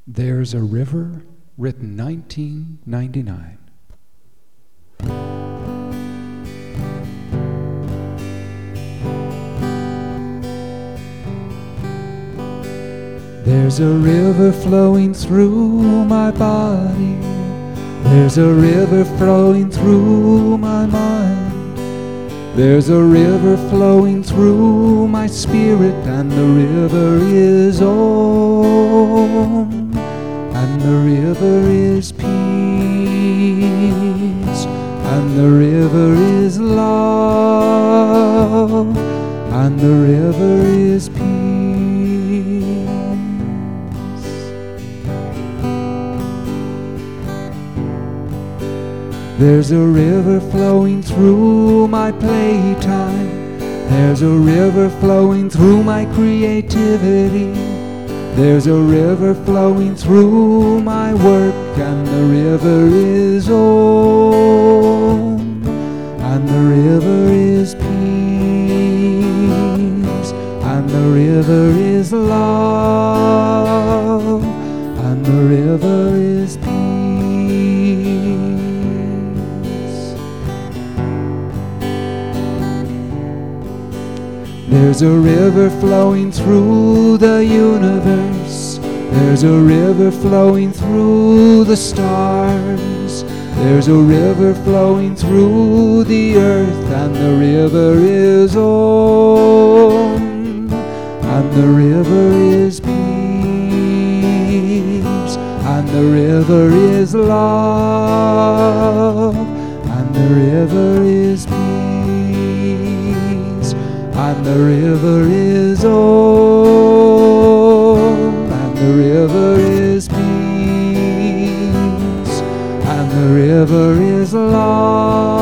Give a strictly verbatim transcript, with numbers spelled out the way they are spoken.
There's a River, written nineteen ninety-nine. There's a river flowing through my body. There's a river flowing through my mind. There's a river flowing through my spirit, and the river is on, and the river is peace, and the river is love, and the river is peace. There's a river flowing through my playtime. There's a river flowing through my creativity. There's a river flowing through my work, and the river is on, and the river is peace, and the river is love, and the river is peace. There's a river flowing through the universe. There's a river flowing through the stars. There's a river flowing through the earth, and the river is on, and the river is peace, and the river is love, and the river is peace. And the river is on, and the river is peace, and the river is love.